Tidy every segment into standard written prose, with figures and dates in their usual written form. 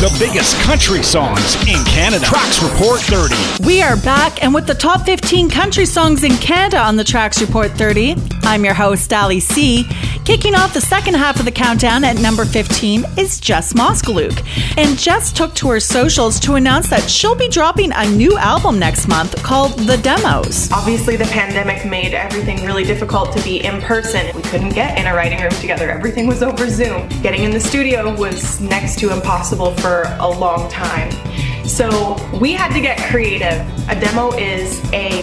the biggest country songs in Canada. Tracks Report 30. We are back, and with the top 15 country songs in Canada on the Tracks Report 30, I'm your host, Ali C. Kicking off the second half of the countdown at number 15 is Jess Moskalouk. And Jess took to her socials to announce that she'll be dropping a new album next month called The Demos. Obviously, the pandemic made everything really difficult to be in person. We couldn't get in a writing room together. Everything was over Zoom. Getting in the studio was next to impossible for a long time. So we had to get creative. A demo is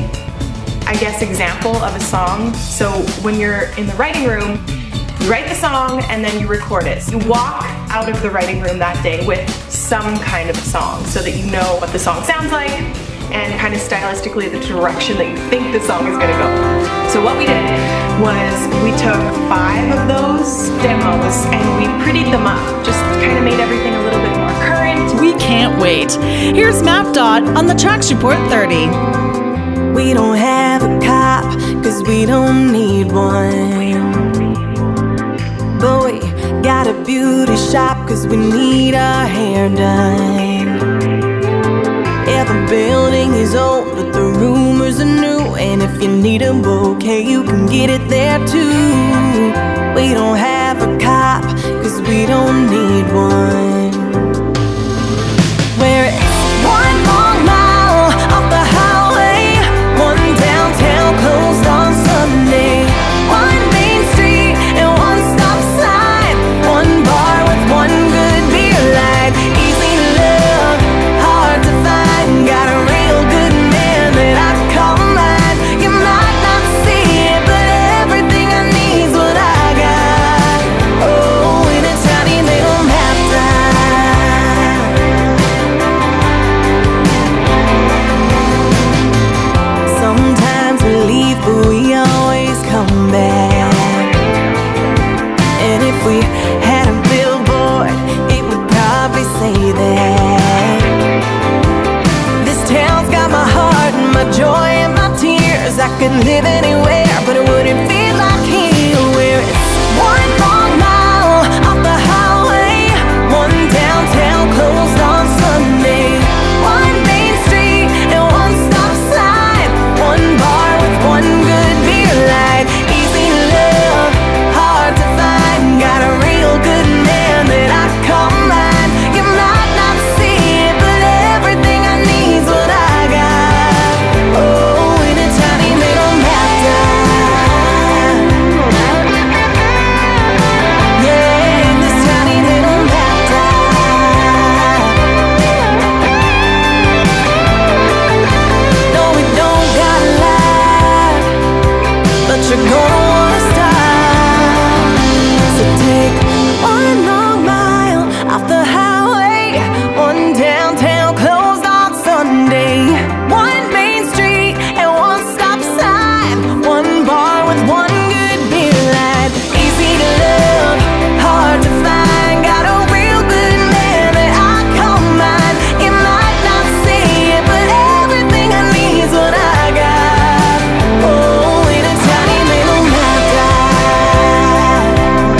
example of a song. So when you're in the writing room, you write the song and then you record it. So you walk out of the writing room that day with some kind of a song so that you know what the song sounds like and kind of stylistically the direction that you think the song is gonna go. So what we did was we took 5 of those demos and we prettied them up, just kind of made everything a little bit more current. We can't wait. Here's Map Dot on the Tracks Report 30. We don't have a cop, cause we don't need one. But we got a beauty shop, cause we need our hair done. Yeah, the building is old, but the rumors are new. And if you need a bouquet, you can get it there too. We don't have a cop, cause we don't need one. Where it's one long mile off the highway, one downtown closed on Sunday, one main street and one stop sign, one bar with one good beer light. Easy to love, hard to find. Got a real good man that I call mine. You might not see it, but everything I need's what I got. Oh, in a tiny little map time. Sometimes we leave, but we always come back. And if we had a billboard, it would probably say that this town's got my heart and my joy and my tears. I could live anywhere, but it wouldn't feel like here. Where it's one long mile off the highway, one downtown closed on Sunday, one main street and one stop sign, one bar with one good beer light. Easy to love, hard to find. Got a real good man that I call mine. You might not see it, but everything I need's what I got. Oh, in a tiny little map time. Yeah, in this tiny little map time. No, we don't got a lot, but you're gonna wanna stop. So take one long mile off the highway, one downtown closed on Sunday, one main street and one stop sign, one bar with one good beer light. Easy to love, hard to find. Got a real good man that I call mine. You might not see it, but everything I need's what I got. Oh, in a tiny little map time.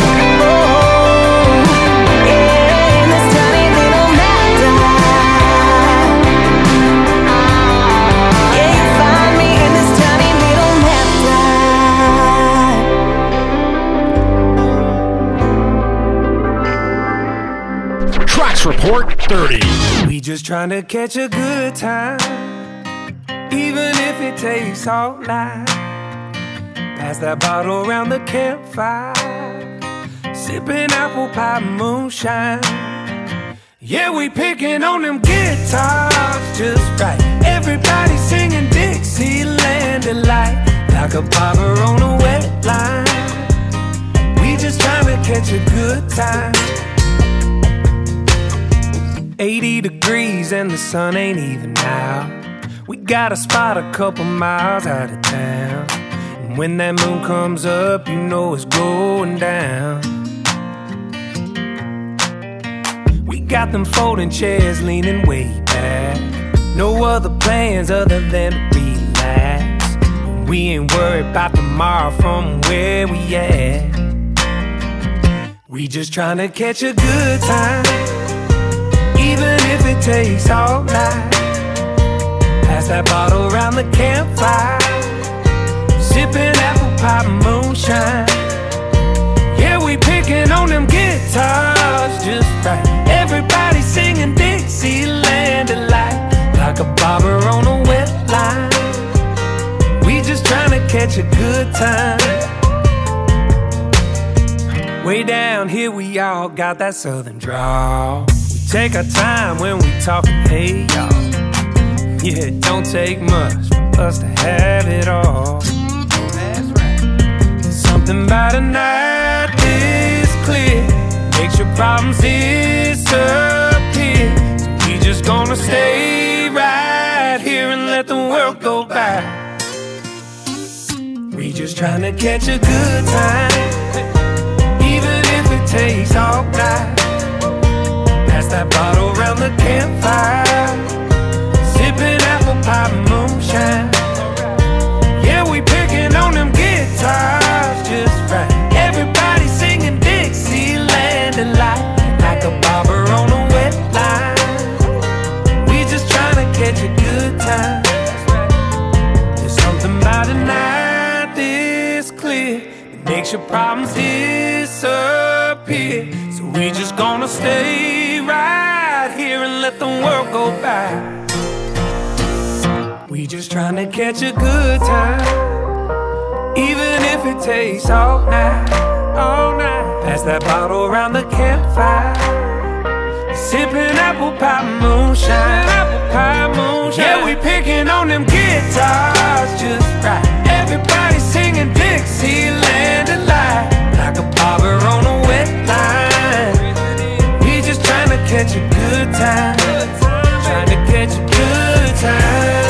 Oh, yeah, in this tiny little map time. Yeah, you find me in this tiny little map time. Tracks Report 30. We just trying to catch a good time, even if it takes all night. Pass that bottle around the campfire, sipping apple pie moonshine. Yeah, we picking on them guitars just right. Everybody singing Dixieland delight, like a popper on a wet line. We just trying to catch a good time. 80 degrees and the sun ain't even out. We got a spot a couple miles out of town, and when that moon comes up, you know it's going down. We got them folding chairs leaning way back, no other plans other than to relax. We ain't worried about tomorrow from where we at. We just trying to catch a good time, even takes all night. Pass that bottle around the campfire, sipping apple pie moonshine. Yeah, we picking on them guitars just right. Everybody singing Dixieland delight, like a bobber on a wet line. We just trying to catch a good time. Way down here we all got that southern drawl. We take our time when we talking, hey y'all. Yeah, it don't take much for us to have it all. That's right. Something about a night this clear makes your problems disappear. So we just gonna stay right here and let the world go by. We just trying to catch a good time, even if it takes all night. Pass that bottle around the campfire, sipping apple pie moonshine. Yeah, we picking on them guitars just right. Everybody singing Dixieland delight, like a bobber on a wet line. We just trying to catch a good time. There's something about a night this clear that makes your problems disappear. So we just gonna stay right here and let the world go by. We just trying to catch a good time, even if it takes all night, all night. Pass that bottle around the campfire, sipping apple pie moonshine, apple pie moonshine. Yeah, we picking on them guitars just right. Everybody singing Dixieland delight, like a bobber on a wet line. We just trying to catch a good time, trying to catch a good time.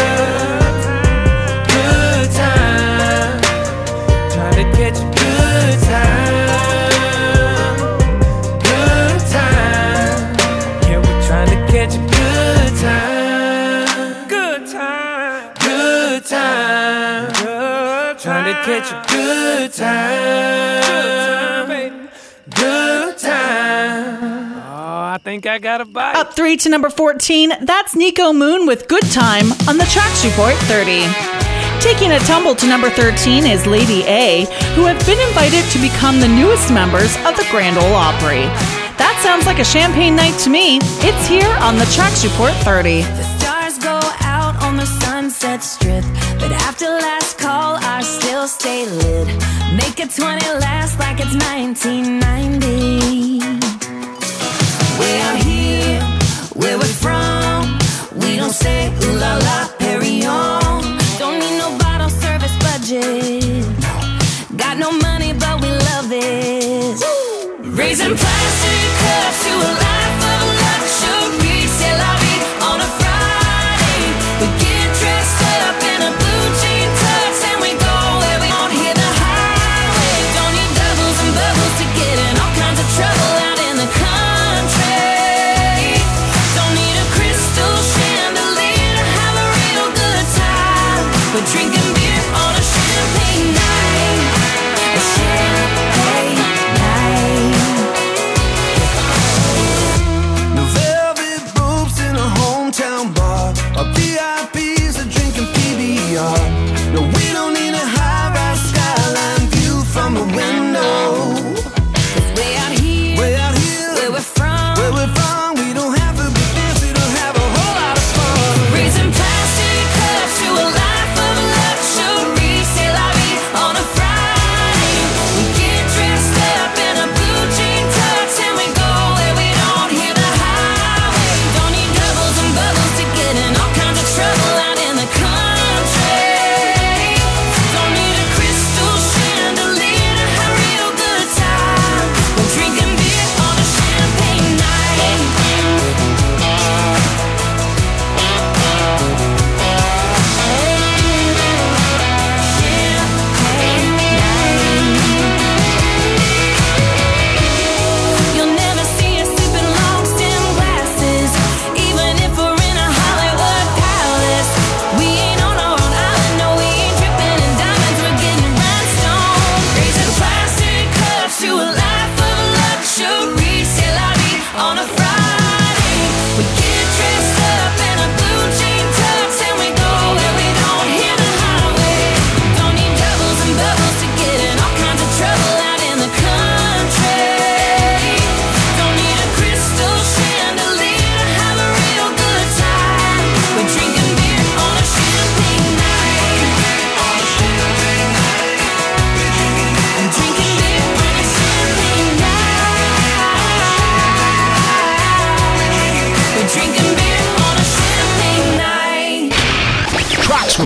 Catch a good time, good time. Yeah, we're trying to catch a good time, good time, good time, good time. Trying to catch a good time, good time. Oh, I think I got a bite. Up 3 to number 14, that's Nico Moon with Good Time on the Tracks Report 30. Taking a tumble to number 13 is Lady A, who have been invited to become the newest members of the Grand Ole Opry. That sounds like a champagne night to me. It's here on the Tracks Report 30. The stars go out on the Sunset Strip, but after last call, I still stay lit. Make a 20 last like it's 1990. Way out here, where we're from, we don't say ooh la la, Perry on. Don't need no bottle service budget. Got no money, but we love it. Raising plastic cups to a life of luxury. C'est la vie on a Friday. We get dressed up in a blue jean tux and we go where we don't hear the highway. Don't need doubles and bubbles to get in all kinds of trouble out in the country.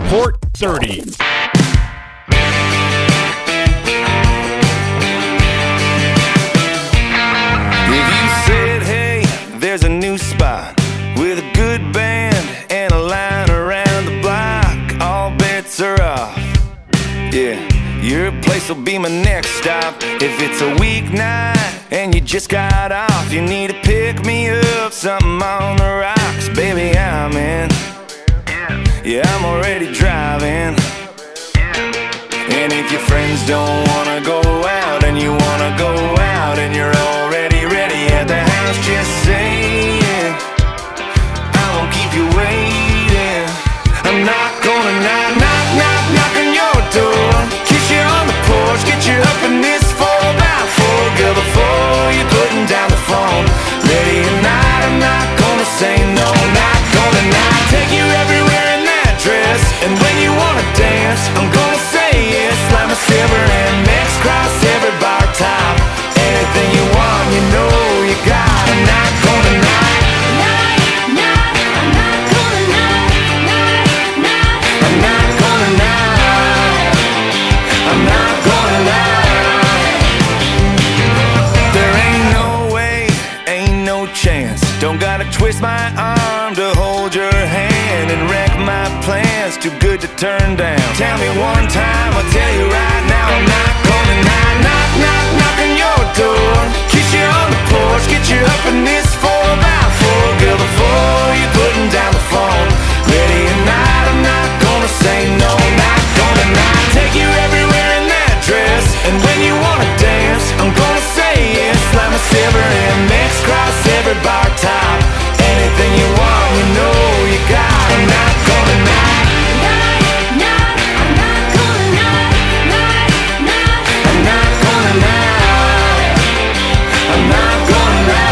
Report 30. If you said, hey, there's a new spot with a good band and a line around the block, all bets are off. Yeah, your place will be my next stop. If it's a weeknight and you just got off, you need to pick me up, something on the rocks. Baby, I'm in. Yeah, I'm already driving. And if your friends don't wanna go out and you wanna go out and you're already ready at the house, just say it. I won't keep you waiting. I'm not gonna knock on your door, kiss you on the porch, get you up in this 4x4, girl, before you're putting down the phone. Ready or not, I'm not gonna say no, not gonna not take you everywhere in that dress. And when you wanna dance, I'm gonna say yes. Slam a silver and Mex, cross every bar top. Anything you want, you know you got. I'm not gonna not. I'm not gonna not. I'm not gonna lie. There ain't no way, ain't no chance. Don't gotta twist my arm to hold your hand and wreck my plans. Too good to turn down. Tell me one time, I'll tell you right now. I'm not gonna knock on your door, kiss you on the porch, get you up in this 4x4, girl, before you're putting down the phone. Ready or not, I'm not gonna say no, not gonna not take you everywhere in that dress. And when you wanna dance, I'm gonna say yes. Slam a silver and Mex, cross every bar top. Anything you want, you know you got. I'm not gonna not. I'm not gonna not. I'm not gonna not. I'm not gonna not.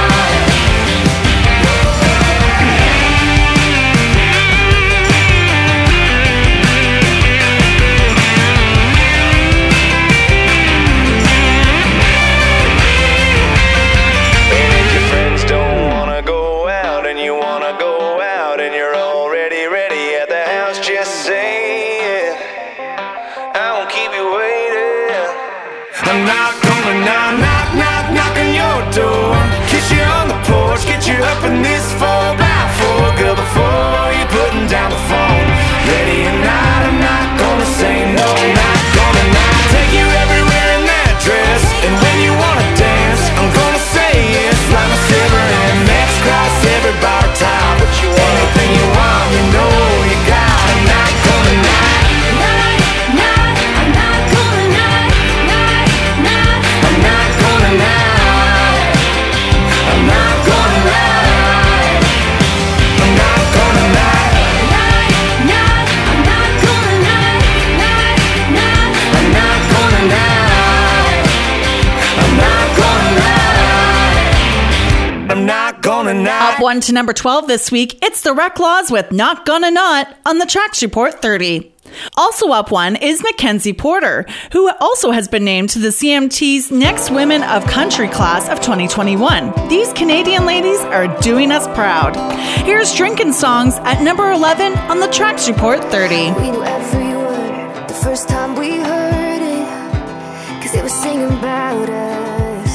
And if your friends don't wanna go out and you wanna go out and you're already ready at the house, just say it. I won't keep you waiting. I'm not gonna knock on your door, kiss you on the porch, get you up in this 4x4, girl, before you're putting down the phone. Ready or not, I'm not gonna say no, not gonna not take you everywhere in that dress. And when you wanna dance, I'm gonna say yes. Slam a silver and Mex, cross every bar top. Anything you want, you know you got. I'm not gonna not. I'm not gonna not. I'm not gonna not. I'm not gonna not. I'm not gonna not. I'm not gonna not. I'm not gonna not. I'm not gonna not. I'm not gonna not. Up 1 to number 12 this week, it's the Reclaws with Not Gonna Not on the Tracks Report 30. Also up 1 is Mackenzie Porter, who also has been named to the CMT's Next Women of Country class of 2021. These Canadian ladies are doing us proud. Here's Drinkin' Songs at number 11 on the Tracks Report 30. We knew every word the first time we heard it, 'cause they were singing about us.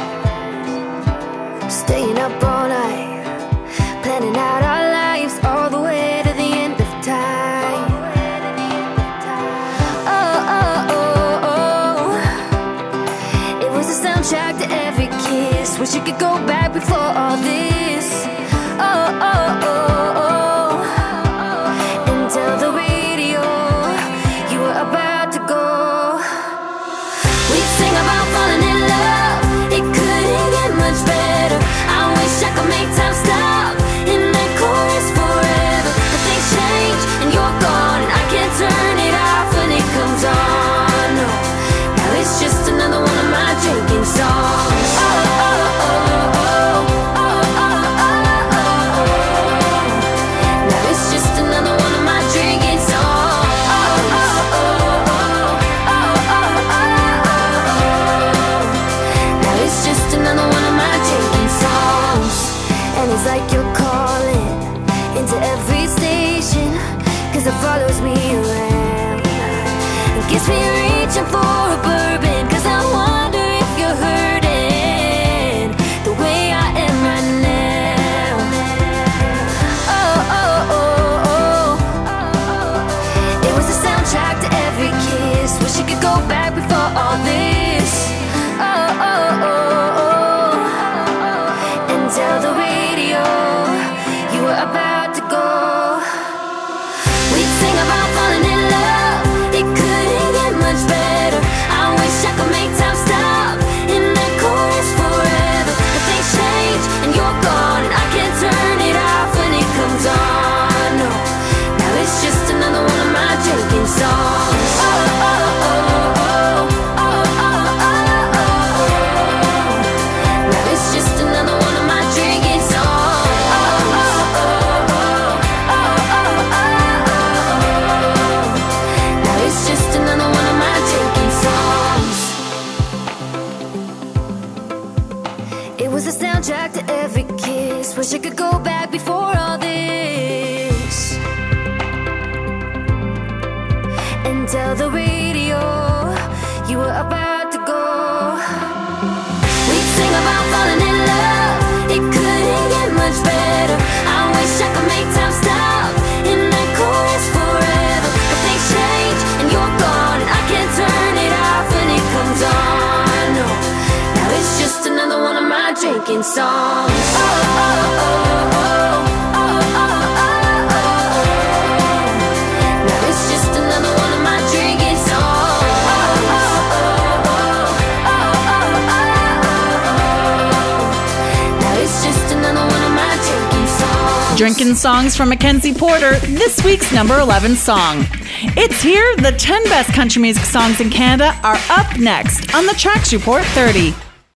Staying up all night, planning out our lives all the way to the end of time. It was a soundtrack to every kiss. Wish you could go back before all this. And tell the radio you were about to go. We'd sing about falling in love. It couldn't get much better. I wish I could make time stop in that chorus forever. But things change and you're gone, and I can't turn it off when it comes on. No. Now it's just another one of my drinking songs. Now it's just another one of my drinking songs. Now it's just another one of my drinking songs. And it's like you're calling into every station, 'cause it follows me around and gets me reaching for a bourbon, 'cause I wonder if you're hurting the way I am right now. Oh, oh, oh, oh. It was the soundtrack to every kiss. Wish you could go back before all this. Oh, oh, oh, oh. And tell the radio you were about to go. We'd sing about falling in love. It couldn't get much better. I wish I could make time stop in that chorus forever. But things change and you're gone, and I can't turn it off when it comes on. No, now it's just another one of my drinking songs. Oh, oh, oh, oh, oh, oh, oh, oh. Now it's just another one of my drinking songs. Oh, oh, oh, oh, oh, oh, oh. Now it's just another one of my drinking songs. It was a soundtrack to every kiss. Wish I could go back before all this and tell the radio you were about to go. We'd sing about falling in love. It couldn't get much better. I wish I could make time stop in that chorus forever. But things change and you're gone, and I can't turn it off when it comes on. No, now it's just another one of my drinking songs. Oh, oh, oh, oh, oh, oh, oh, oh. Now it's just another one of my drinking songs. Oh, oh, oh, oh, oh, oh, oh. Now it's just another one of my drinking songs. Drinking songs from Mackenzie Porter, this week's number 11 song. It's here. The 10 best country music songs in Canada are up next on the Tracks Report 30.